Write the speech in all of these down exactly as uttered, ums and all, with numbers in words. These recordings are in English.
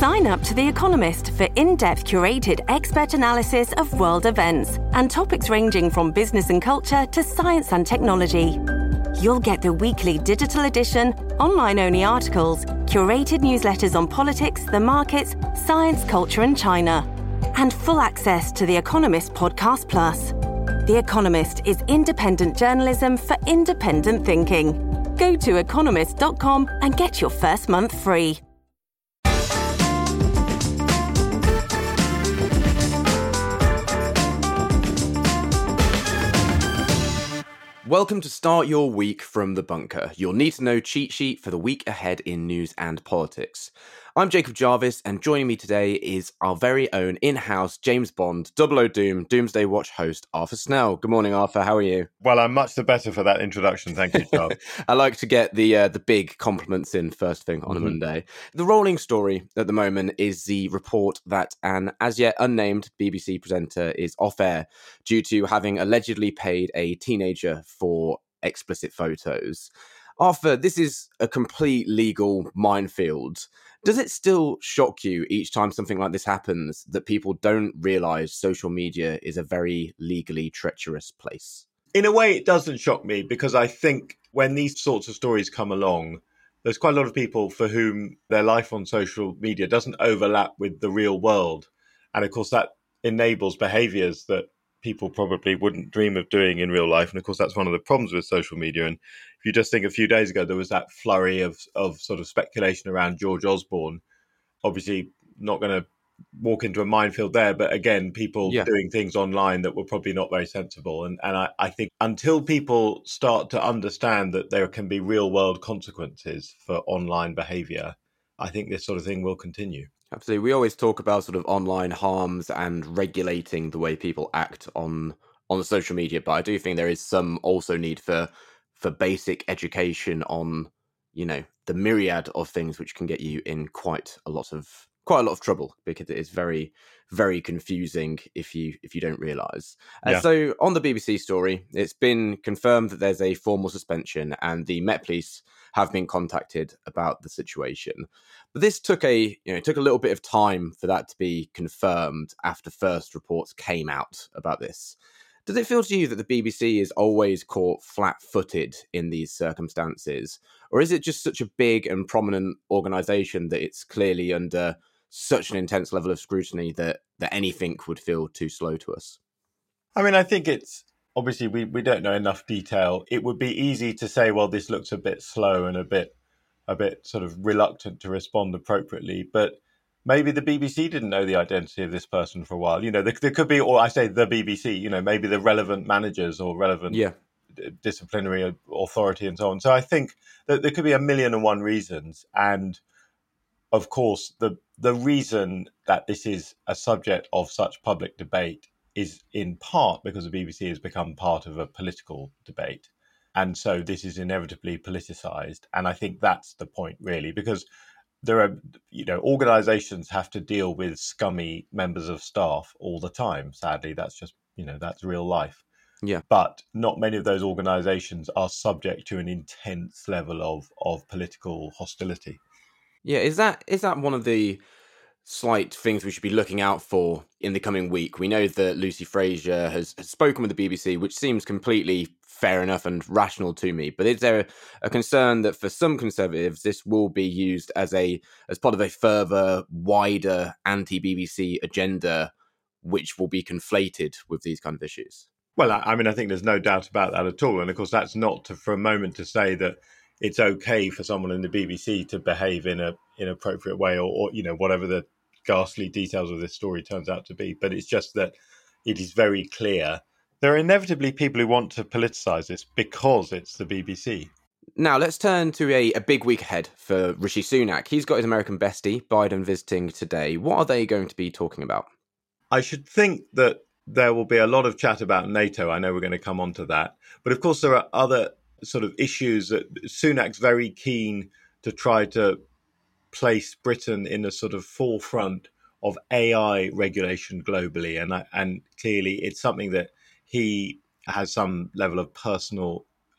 Sign up to The Economist for in-depth curated expert analysis of world events and topics ranging from business and culture to science and technology. You'll get the weekly digital edition, online-only articles, curated newsletters on politics, the markets, science, culture and China, and full access to The Economist Podcast Plus. The Economist is independent journalism for independent thinking. Go to economist dot com and get your first month free. Welcome to Start Your Week from the Bunker, your need-to-know cheat sheet for the week ahead in news and politics. I'm Jacob Jarvis, and joining me today is our very own in-house James Bond, Double O Doom, Doomsday Watch host, Arthur Snell. Good morning, Arthur. How are you? Well, I'm much the better for that introduction. Thank you, Charles. I like to get the uh, the big compliments in first thing on mm-hmm. a Monday. The rolling story at the moment is the report that an as yet unnamed B B C presenter is off air due to having allegedly paid a teenager for explicit photos. Arthur, this is a complete legal minefield. Does it still shock you each time something like this happens that people don't realise social media is a very legally treacherous place? In a way, it doesn't shock me because I think when these sorts of stories come along, there's quite a lot of people for whom their life on social media doesn't overlap with the real world. And of course, that enables behaviours that people probably wouldn't dream of doing in real life. And of course, that's one of the problems with social media. And if you just think a few days ago, there was that flurry of, of sort of speculation around George Osborne. Obviously, not going to walk into a minefield there. But again, people yeah. doing things online that were probably not very sensible. And, and I, I think until people start to understand that there can be real world consequences for online behaviour, I think this sort of thing will continue. Absolutely. We always talk about sort of online harms and regulating the way people act on on social media, but I do think there is some also need for for basic education on, you know, the myriad of things which can get you in quite a lot of quite a lot of trouble because it is very, very confusing if you if you don't realise. Uh, yeah. So on the B B C story, it's been confirmed that there's a formal suspension and the Met Police have been contacted about the situation. But this took a, you know, it took a little bit of time for that to be confirmed after first reports came out about this. Does it feel to you that the B B C is always caught flat-footed in these circumstances? Or is it just such a big and prominent organisation that it's clearly under such an intense level of scrutiny that, that anything would feel too slow to us? I mean, I think it's, obviously, we, we don't know enough detail. It would be easy to say, well, this looks a bit slow and a bit a bit sort of reluctant to respond appropriately. But maybe the B B C didn't know the identity of this person for a while. You know, there, there could be, or I say the B B C, you know, maybe the relevant managers or relevant yeah. disciplinary authority and so on. So I think that there could be a million and one reasons. And of course, the the reason that this is a subject of such public debate is in part because the B B C has become part of a political debate. And so this is inevitably politicized. And I think that's the point, really, because there are, you know, organizations have to deal with scummy members of staff all the time. Sadly, that's just, you know, that's real life. Yeah. But not many of those organizations are subject to an intense level of, of political hostility. Yeah. Is that is that one of the slight things we should be looking out for in the coming week? We know that Lucy Frazer has, has spoken with the B B C, which seems completely fair enough and rational to me. But is there a, a concern that for some Conservatives, this will be used as a as part of a further, wider anti-B B C agenda, which will be conflated with these kind of issues? Well, I mean, I think there's no doubt about that at all. And of course, that's not to, for a moment to say that it's okay for someone in the B B C to behave in a inappropriate way or, or, you know, whatever the ghastly details of this story turns out to be. But it's just that it is very clear there are inevitably people who want to politicise this because it's the B B C. Now, let's turn to a, a big week ahead for Rishi Sunak. He's got his American bestie, Biden, visiting today. What are they going to be talking about? I should think that there will be a lot of chat about NATO. I know we're going to come on to that. But of course, there are other sort of issues that Sunak's very keen to try to place Britain in a sort of forefront of A I regulation globally. And, I, and clearly it's something that he has some level of personal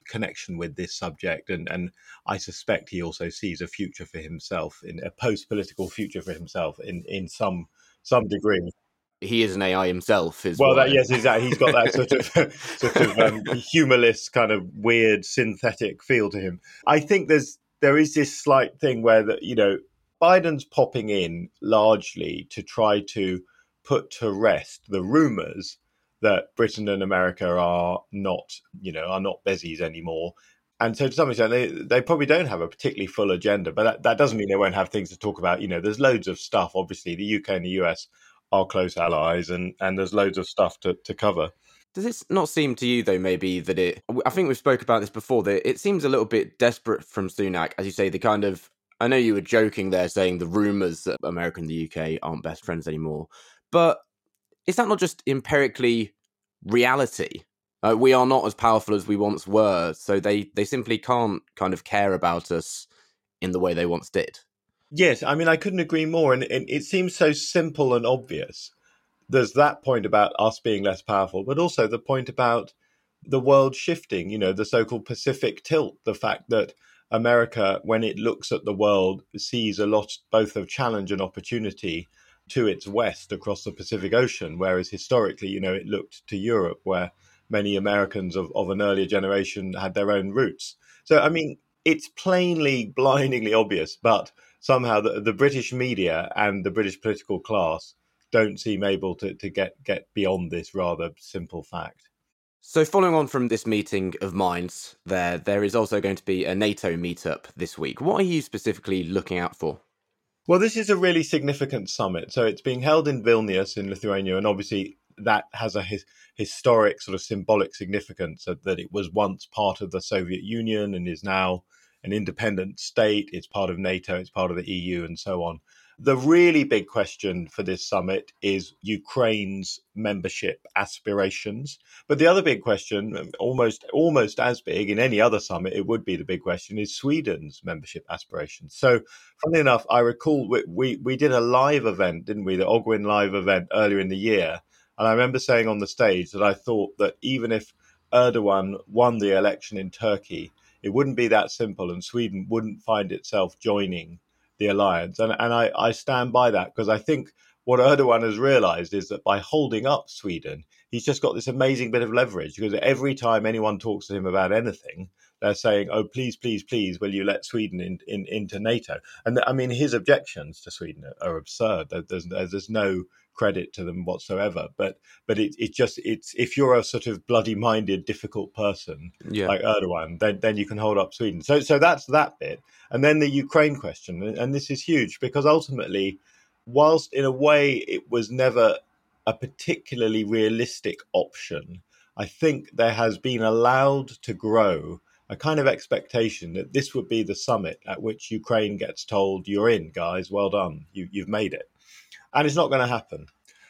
connection with this subject, and and I suspect he also sees a future for himself, in a post-political future for himself in in some some degree. He is an A I himself, is Well, what that, I... yes, exactly. He's got that sort of sort of um, humorless, kind of weird, synthetic feel to him. I think there's there is this slight thing where that you know Biden's popping in largely to try to put to rest the rumours that Britain and America are not, you know, are not bezies anymore. And so to some extent, they, they probably don't have a particularly full agenda, but that, that doesn't mean they won't have things to talk about. You know, there's loads of stuff. Obviously, the U K and the U S are close allies, and, and there's loads of stuff to, to cover. Does it not seem to you, though, maybe that it... I think we've spoke about this before, that it seems a little bit desperate from Sunak, as you say, the kind of... I know you were joking there, saying the rumours that America and the U K aren't best friends anymore, but is that not just empirically reality? Uh, we are not as powerful as we once were, so they, they simply can't kind of care about us in the way they once did. Yes, I mean, I couldn't agree more. And, and it seems so simple and obvious. There's that point about us being less powerful, but also the point about the world shifting, you know, the so-called Pacific tilt, the fact that America, when it looks at the world, sees a lot both of challenge and opportunity to its west across the Pacific Ocean, whereas historically, you know, it looked to Europe, where many Americans of, of an earlier generation had their own roots. So, I mean, it's plainly, blindingly obvious, but somehow the, the British media and the British political class don't seem able to, to get, get beyond this rather simple fact. So following on from this meeting of minds, there there is also going to be a NATO meetup this week. What are you specifically looking out for? Well, this is a really significant summit. So it's being held in Vilnius in Lithuania, and obviously that has a his, historic sort of symbolic significance, that it was once part of the Soviet Union and is now an independent state. It's part of NATO, it's part of the E U, and so on. The really big question for this summit is Ukraine's membership aspirations. But the other big question, almost almost as big in any other summit, it would be the big question, is Sweden's membership aspirations. So, funnily enough, I recall we, we, we did a live event, didn't we? The Ogwin live event earlier in the year. And I remember saying on the stage that I thought that even if Erdogan won the election in Turkey, it wouldn't be that simple, and Sweden wouldn't find itself joining the alliance. And, and I, I stand by that, because I think what Erdogan has realized is that by holding up Sweden, he's just got this amazing bit of leverage, because every time anyone talks to him about anything, they're saying, oh, please, please, please, will you let Sweden in, in, into NATO? And I mean, his objections to Sweden are, are absurd. There's, there's no credit to them whatsoever. But but it, it just, it's, if you're a sort of bloody-minded, difficult person yeah. like Erdogan, then, then you can hold up Sweden. So, so that's that bit. And then the Ukraine question, and this is huge, because ultimately, whilst in a way it was never a particularly realistic option, I think there has been allowed to grow a kind of expectation that this would be the summit at which Ukraine gets told, you're in, guys, well done, you, you've made it. And it's not going to happen.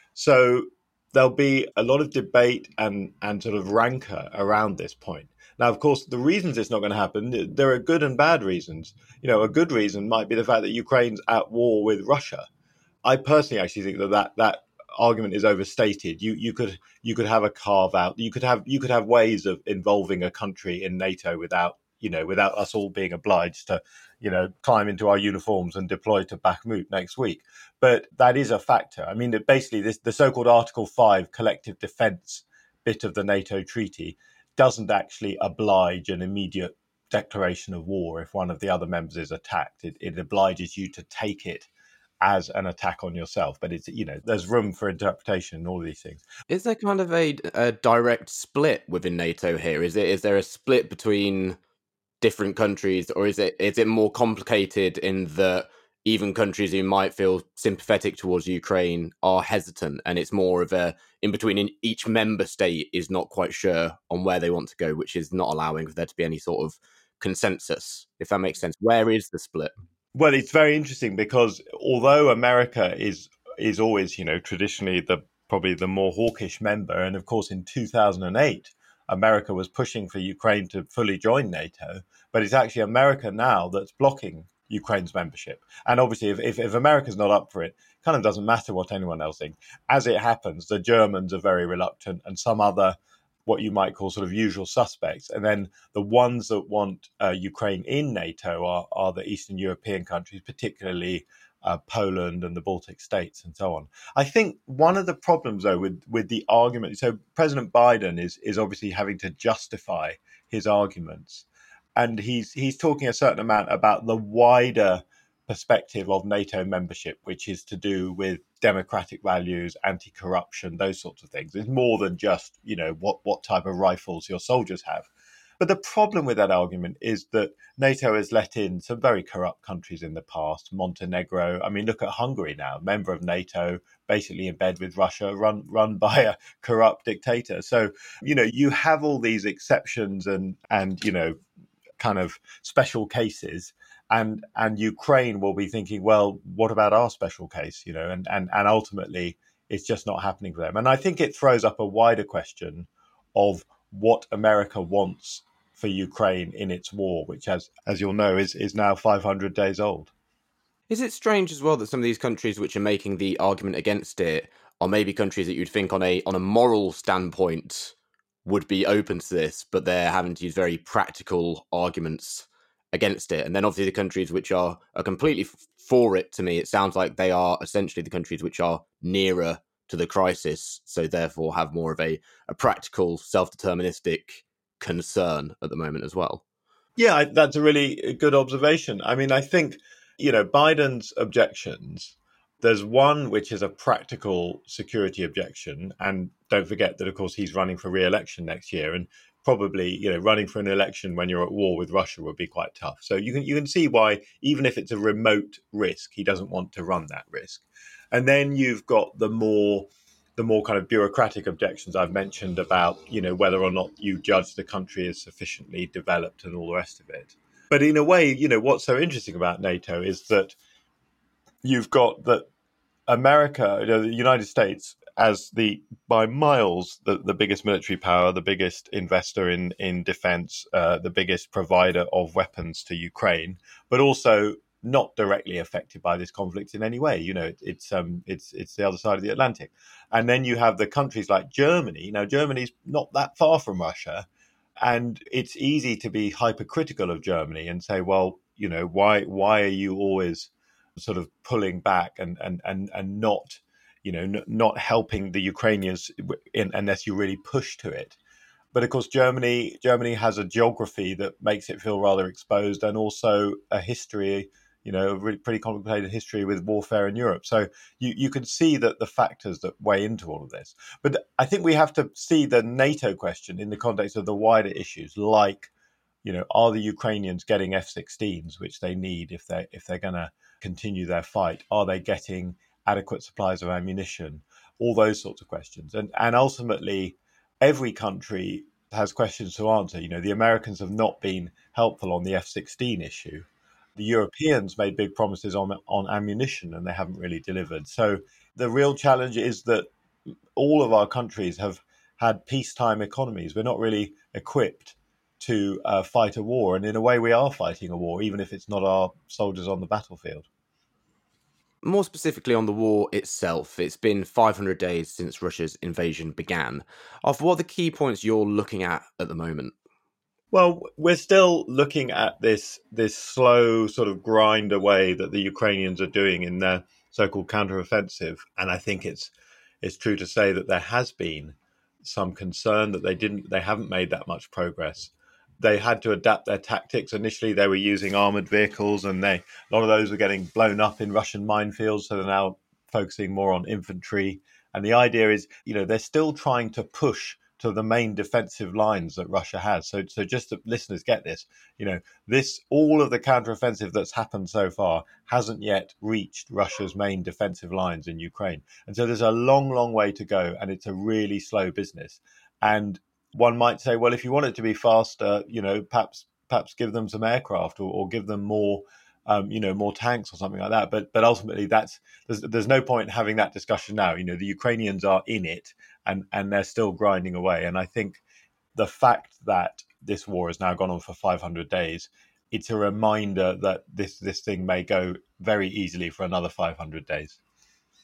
So there'll be a lot of debate and, and sort of rancor around this point. Now, of course, the reasons it's not going to happen, there are good and bad reasons. You know, a good reason might be the fact that Ukraine's at war with Russia. I personally actually think that that, that argument is overstated. You you could you could have a carve out. You could have you could have ways of involving a country in NATO without you know without us all being obliged to you know climb into our uniforms and deploy to Bakhmut next week. But that is a factor. I mean, basically, this the so-called Article Five collective defence bit of the NATO treaty doesn't actually oblige an immediate declaration of war if one of the other members is attacked. It, it obliges you to take it as an attack on yourself, but it's you know there's room for interpretation and all these things. Is there kind of a, a direct split within NATO here? Is it is there a split between different countries, or is it is it more complicated in that even countries who might feel sympathetic towards Ukraine are hesitant, and it's more of a in between? In each member state is not quite sure on where they want to go, which is not allowing for there to be any sort of consensus, if that makes sense. Where is the split? Well, it's very interesting, because although America is is always, you know, traditionally the probably the more hawkish member, and of course in two thousand eight, America was pushing for Ukraine to fully join NATO, but it's actually America now that's blocking Ukraine's membership. And obviously, if, if, if America's not up for it, it kind of doesn't matter what anyone else thinks. As it happens, the Germans are very reluctant, and some other what you might call sort of usual suspects. And then the ones that want uh, Ukraine in NATO are, are the Eastern European countries, particularly uh, Poland and the Baltic states and so on. I think one of the problems, though, with, with the argument, so President Biden is, is obviously having to justify his arguments. And he's he's talking a certain amount about the wider perspective of NATO membership, which is to do with democratic values, anti-corruption, those sorts of things. It's more than just, you know, what, what type of rifles your soldiers have. But the problem with that argument is that NATO has let in some very corrupt countries in the past, Montenegro. I mean, look at Hungary now, member of NATO, basically in bed with Russia, run run by a corrupt dictator. So, you know, you have all these exceptions and, and you know, kind of special cases. And and Ukraine will be thinking, well, what about our special case? You know, and, and, and ultimately it's just not happening for them. And I think it throws up a wider question of what America wants for Ukraine in its war, which, as as you'll know, is, is now five hundred days old. Is it strange as well that some of these countries which are making the argument against it are maybe countries that you'd think on a on a moral standpoint would be open to this, but they're having to use very practical arguments against it? And then obviously the countries which are, are completely f- for it, to me, it sounds like they are essentially the countries which are nearer to the crisis, so therefore have more of a, a practical, self-deterministic concern at the moment as well. Yeah, that's a really good observation. I mean, I think, you know, Biden's objections, there's one which is a practical security objection. And don't forget that, of course, he's running for re-election next year. And probably, you know, running for an election when you're at war with Russia would be quite tough. So you can you can see why, even if it's a remote risk, he doesn't want to run that risk. And then you've got the more the more kind of bureaucratic objections I've mentioned about, you know, whether or not you judge the country as sufficiently developed and all the rest of it. But in a way, you know, what's so interesting about NATO is that you've got that America, you know, the United States, as the by miles the, the biggest military power, the biggest investor in in defense, uh, the biggest provider of weapons to Ukraine, but also not directly affected by this conflict in any way. You know, it, it's um it's it's the other side of the Atlantic. And then you have the countries like Germany. Now, Germany's not that far from Russia, and it's easy to be hypercritical of Germany and say, well, you know, why why are you always sort of pulling back and and and, and not, you know, n- not helping the Ukrainians in, unless you really push to it. But of course, Germany Germany has a geography that makes it feel rather exposed, and also a history, you know, a really pretty complicated history with warfare in Europe. So you, you can see that the factors that weigh into all of this. But I think we have to see the NATO question in the context of the wider issues, like, you know, are the Ukrainians getting F sixteens, which they need if they if they're going to continue their fight? Are they getting adequate supplies of ammunition? All those sorts of questions. And and ultimately, every country has questions to answer. You know, the Americans have not been helpful on the F sixteen issue. The Europeans made big promises on on ammunition, and they haven't really delivered. So the real challenge is that all of our countries have had peacetime economies. We're not really equipped to uh, fight a war. And in a way, we are fighting a war, even if it's not our soldiers on the battlefield. More specifically on the war itself, it's been five hundred days since Russia's invasion began. Of what are the key points you're looking at at the moment? Well, we're still looking at this this slow sort of grind away that the Ukrainians are doing in their so-called counteroffensive. And I think it's it's true to say that there has been some concern that they didn't they haven't made that much progress. They had to adapt their tactics. Initially, they were using armored vehicles, and they a lot of those were getting blown up in Russian minefields. So they're now focusing more on infantry. And the idea is, you know, they're still trying to push to the main defensive lines that Russia has. So, so just that listeners get this, you know, this all of the counteroffensive that's happened so far hasn't yet reached Russia's main defensive lines in Ukraine. And so there's a long, long way to go, and it's a really slow business. And one might say, well, if you want it to be faster, you know, perhaps perhaps give them some aircraft or, or give them more, um, you know, more tanks or something like that. But but ultimately, that's there's, there's no point having that discussion now. You know, the Ukrainians are in it, and and they're still grinding away. And I think the fact that this war has now gone on for five hundred days, it's a reminder that this this thing may go very easily for another five hundred days.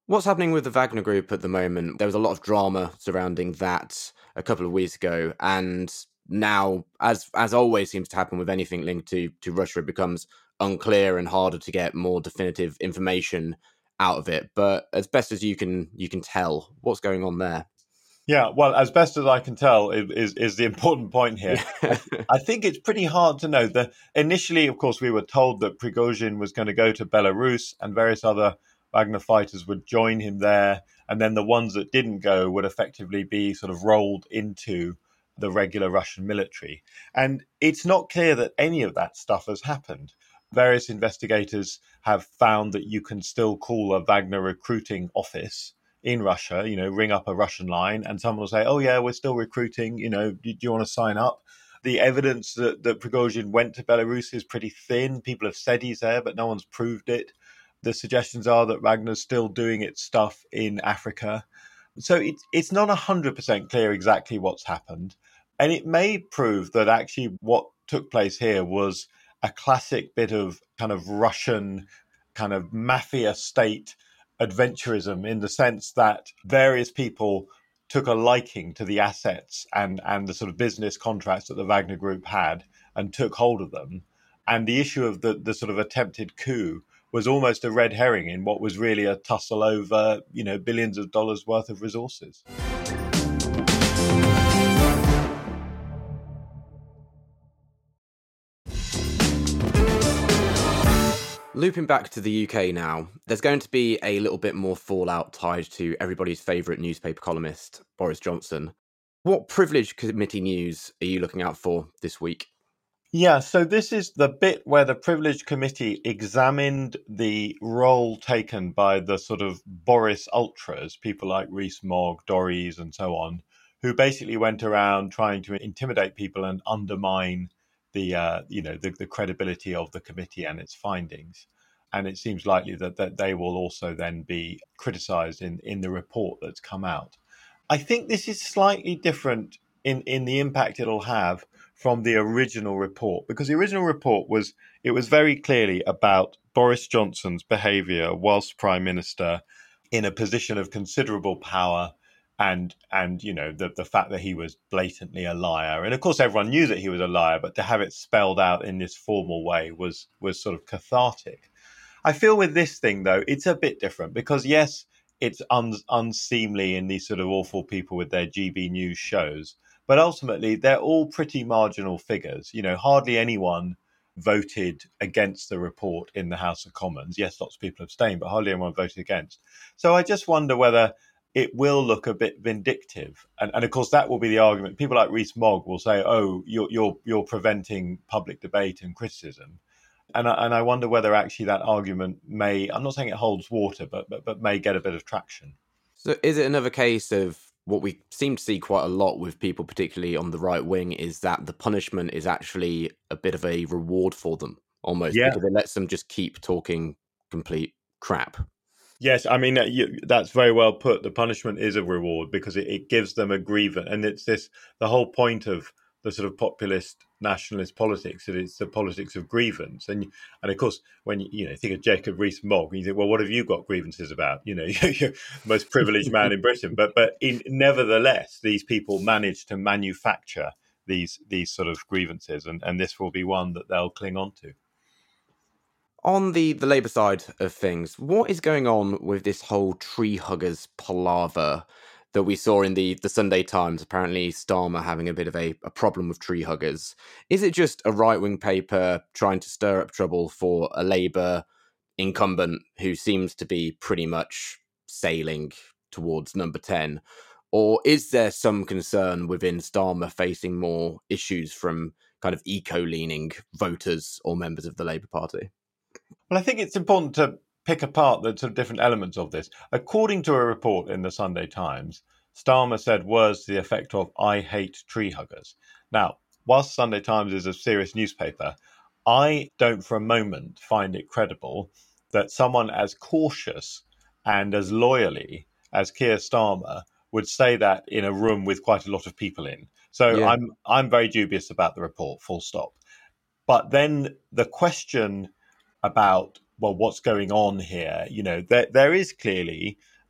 What's happening with the Wagner Group at the moment? There was a lot of drama surrounding that a couple of weeks ago, and now, as as always seems to happen with anything linked to to Russia, it becomes unclear and harder to get more definitive information out of it. But as best as you can you can tell, what's going on there? Yeah, well, as best as I can tell, is is the important point here. I, I think it's pretty hard to know. The, initially, of course, we were told that Prigozhin was going to go to Belarus and various other Wagner fighters would join him there. And then the ones that didn't go would effectively be sort of rolled into the regular Russian military. And it's not clear that any of that stuff has happened. Various investigators have found that you can still call a Wagner recruiting office in Russia, you know, ring up a Russian line and someone will say, oh, yeah, we're still recruiting. You know, do, do you want to sign up? The evidence that, that Prigozhin went to Belarus is pretty thin. People have said he's there, but no one's proved it. The suggestions are that Wagner's still doing its stuff in Africa. So it, it's not one hundred percent clear exactly what's happened. And it may prove that actually what took place here was a classic bit of kind of Russian kind of mafia state adventurism, in the sense that various people took a liking to the assets and, and the sort of business contracts that the Wagner Group had and took hold of them. And the issue of the, the sort of attempted coup was almost a red herring in what was really a tussle over, you know, billions of dollars worth of resources. Looping back to the U K now, there's going to be a little bit more fallout tied to everybody's favourite newspaper columnist, Boris Johnson. What privilege committee news are you looking out for this week? Yeah, so this is the bit where the Privilege Committee examined the role taken by the sort of Boris ultras, people like Rees-Mogg, Dorries and so on, who basically went around trying to intimidate people and undermine the, uh, you know, the, the credibility of the committee and its findings. And it seems likely that, that they will also then be criticised in, in the report that's come out. I think this is slightly different in, in the impact it'll have from the original report, because the original report was, it was very clearly about Boris Johnson's behaviour whilst Prime Minister in a position of considerable power and, and you know, the, the fact that he was blatantly a liar. And of course, everyone knew that he was a liar, but to have it spelled out in this formal way was, was sort of cathartic. I feel with this thing, though, it's a bit different because, yes, it's un- unseemly in these sort of awful people with their G B News shows. But ultimately, they're all pretty marginal figures. You know, hardly anyone voted against the report in the House of Commons. Yes, lots of people abstained, but hardly anyone voted against. So I just wonder whether it will look a bit vindictive. And, and of course, that will be the argument. People like Rees-Mogg will say, oh, you're, you're, you're preventing public debate and criticism. And I, and I wonder whether actually that argument may, I'm not saying it holds water, but, but but may get a bit of traction. So is it another case of what we seem to see quite a lot with people, particularly on the right wing, is that the punishment is actually a bit of a reward for them, almost, Yeah. because it lets them just keep talking complete crap? Yes, I mean, you, that's very well put. The punishment is a reward because it, it gives them a grievance. And it's this, the whole point of the sort of populist nationalist politics, that it's the politics of grievance. And and of course, when you, you know, think of Jacob Rees-Mogg, you think, well, what have you got grievances about? You know, you're the most privileged man in Britain. But but in, nevertheless, these people manage to manufacture these these sort of grievances, and, and this will be one that they'll cling on to. On the, the Labour side of things, what is going on with this whole tree huggers palaver that we saw in the, the Sunday Times? Apparently Starmer having a bit of a, a problem with tree huggers. Is it just a right-wing paper trying to stir up trouble for a Labour incumbent who seems to be pretty much sailing towards number ten? Or is there some concern within Starmer facing more issues from kind of eco-leaning voters or members of the Labour Party? Well, I think it's important to pick apart the sort of different elements of this. According to a report in the Sunday Times, Starmer said words to the effect of, I hate tree huggers. Now, whilst Sunday Times is a serious newspaper, I don't for a moment find it credible that someone as cautious and as loyally as Keir Starmer would say that in a room with quite a lot of people in. So yeah. I'm I'm very dubious about the report, full stop. But then the question about, well, what's going on here? You know, there there is clearly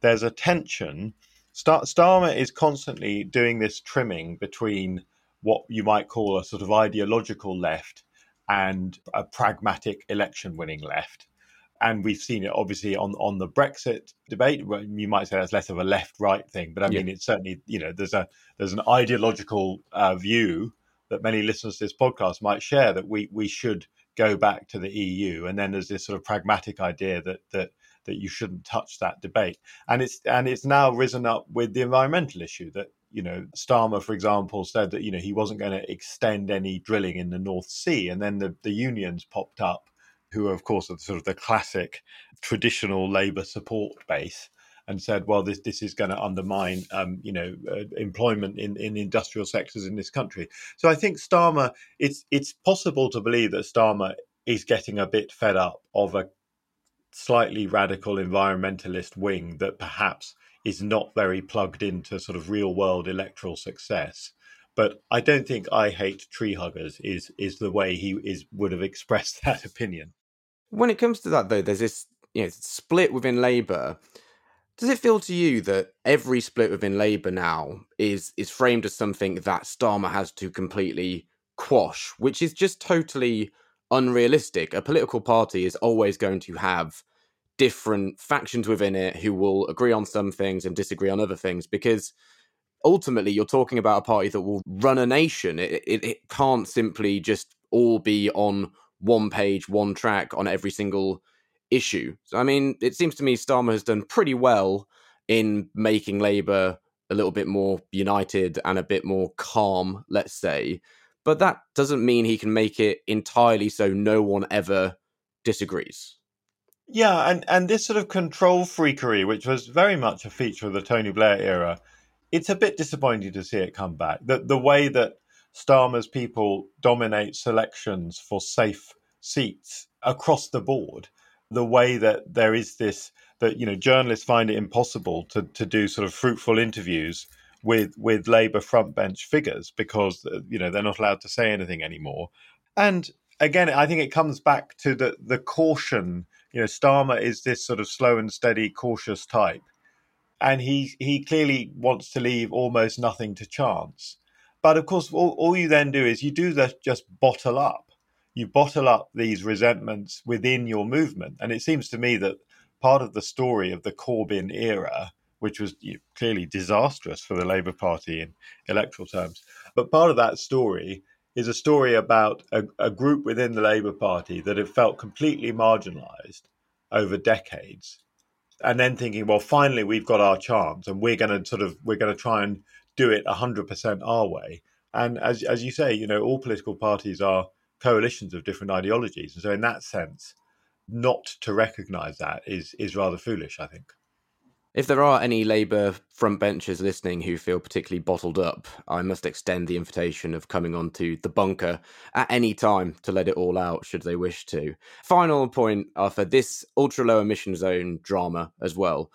there's a tension. Star- Starmer is constantly doing this trimming between what you might call a sort of ideological left and a pragmatic election winning left. And we've seen it obviously on, on the Brexit debate. You might say that's less of a left-right thing, but I mean, yeah. it's certainly, you know, there's a there's an ideological uh, view that many listeners to this podcast might share that we we should go back to the E U, and then there's this sort of pragmatic idea that that that you shouldn't touch that debate, and it's and it's now risen up with the environmental issue that, you know, Starmer, for example, said that, you know, he wasn't going to extend any drilling in the North Sea, and then the, the unions popped up, who are, of course, are sort of the classic traditional Labour support base, and said, well, this this is going to undermine, um, you know, uh, employment in, in industrial sectors in this country. So I think Starmer, it's it's possible to believe that Starmer is getting a bit fed up of a slightly radical environmentalist wing that perhaps is not very plugged into sort of real world electoral success. But I don't think I hate tree huggers is is the way he is would have expressed that opinion. When it comes to that, though, there's this, you know, split within Labour. Does it feel to you that every split within Labour now is is framed as something that Starmer has to completely quash, which is just totally unrealistic? A political party is always going to have different factions within it who will agree on some things and disagree on other things, because ultimately you're talking about a party that will run a nation. It, it, it can't simply just all be on one page, one track on every single issue. So, I mean, it seems to me Starmer has done pretty well in making Labour a little bit more united and a bit more calm, let's say. But that doesn't mean he can make it entirely so no one ever disagrees. Yeah, and, and this sort of control freakery, which was very much a feature of the Tony Blair era, it's a bit disappointing to see it come back. The, the way that Starmer's people dominate selections for safe seats across the board, the way that there is this, that, you know, journalists find it impossible to, to do sort of fruitful interviews with, with Labour front bench figures because, you know, they're not allowed to say anything anymore. And again, I think it comes back to the, the caution. You know, Starmer is this sort of slow and steady, cautious type. And he he clearly wants to leave almost nothing to chance. But of course, all, all you then do is you do that, just bottle up. You bottle up these resentments within your movement. And it seems to me that part of the story of the Corbyn era, which was, you know, clearly disastrous for the Labour Party in electoral terms, but part of that story is a story about a, a group within the Labour Party that have felt completely marginalised over decades. And then thinking, well, finally, we've got our chance and we're going to sort of, we're going to try and do it one hundred percent our way. And as as you say, you know, all political parties are coalitions of different ideologies. And so in that sense, not to recognise that is is rather foolish, I think. If there are any Labour frontbenchers listening who feel particularly bottled up, I must extend the invitation of coming onto the bunker at any time to let it all out, should they wish to. Final point, Arthur, this ultra-low emission zone drama as well.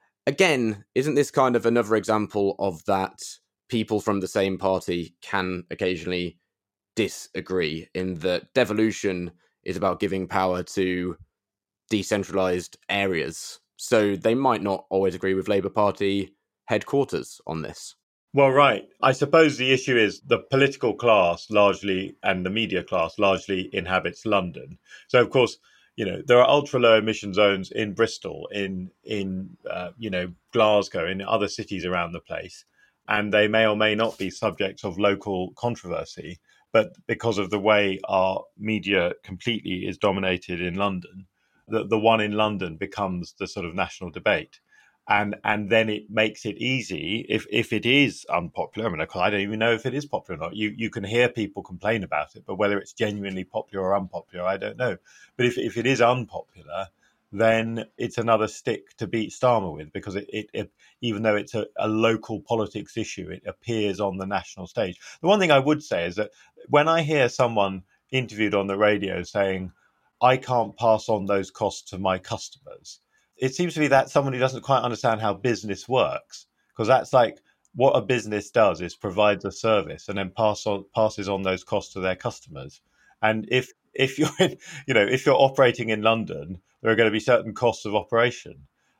Again, isn't this kind of another example of that people from the same party can occasionally disagree, in that devolution is about giving power to decentralised areas? So they might not always agree with Labour Party headquarters on this. Well, right. I suppose the issue is the political class largely and the media class largely inhabits London. So, of course, you know, there are ultra low emission zones in Bristol, in, in uh, you know, Glasgow, in other cities around the place. And they may or may not be subjects of local controversy. But because of the way our media completely is dominated in London, the, the one in London becomes the sort of national debate. And and then it makes it easy, if, if it is unpopular. I mean, I don't even know if it is popular or not. You you can hear people complain about it, but whether it's genuinely popular or unpopular, I don't know. But if, if it is unpopular, then it's another stick to beat Starmer with, because it, it, it even though it's a, a local politics issue, it appears on the national stage. The one thing I would say is that when I hear someone interviewed on the radio saying, I can't pass on those costs to my customers, it seems to me that someone who doesn't quite understand how business works, because that's like what a business does is provides a service and then pass on, passes on those costs to their customers. And if if you're in, you know, if you're operating in London, there are going to be certain costs of operation.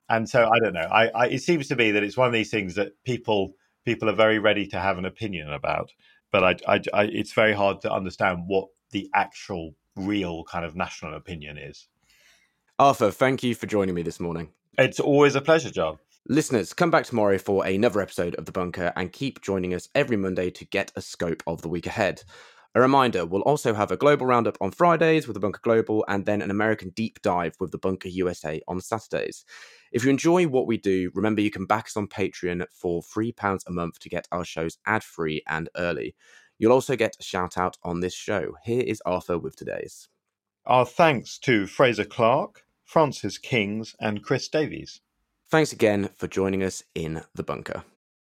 And so I don't know. I, I it seems to me that it's one of these things that people people are very ready to have an opinion about, but I, I, I it's very hard to understand what the actual real kind of national opinion is. Arthur, thank you for joining me this morning. It's always a pleasure, John. Listeners, come back tomorrow for another episode of The Bunker and keep joining us every Monday to get a scope of the week ahead. A reminder, we'll also have a global roundup on Fridays with The Bunker Global and then an American deep dive with The Bunker U S A on Saturdays. If you enjoy what we do, remember you can back us on Patreon for three pounds a month to get our shows ad-free and early. You'll also get a shout out on this show. Here is Arthur with today's. Our thanks to Fraser Clark, Francis Kings and Chris Davies. Thanks again for joining us in The Bunker.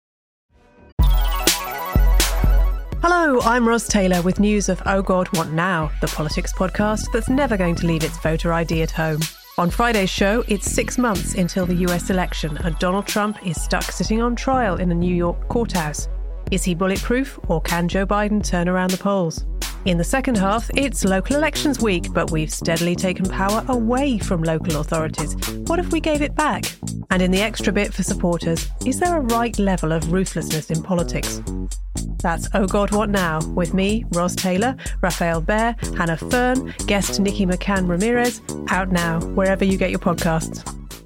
Hello, I'm Ros Taylor with news of Oh God, What Now, the politics podcast that's never going to leave its voter I D at home. On Friday's show, it's six months until the U S election and Donald Trump is stuck sitting on trial in a New York courthouse. Is he bulletproof or can Joe Biden turn around the polls? In the second half, it's local elections week, but we've steadily taken power away from local authorities. What if we gave it back? And in the extra bit for supporters, is there a right level of ruthlessness in politics? That's Oh God, What Now? With me, Ros Taylor, Raphael Bear, Hannah Fern, guest Nikki McCann Ramirez, out now, wherever you get your podcasts.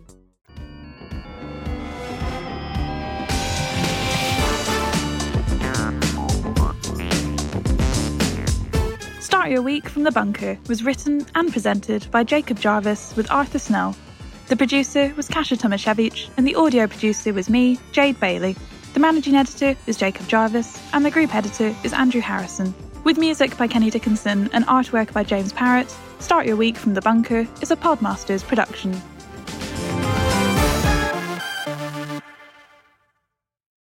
Start Your Week from The Bunker was written and presented by Jacob Jarvis with Arthur Snell. The producer was Kasia Tomaszewicz and the audio producer was me, Jade Bailey. The managing editor is Jacob Jarvis and the group editor is Andrew Harrison. With music by Kenny Dickinson and artwork by James Parrott, Start Your Week from The Bunker is a Podmasters production.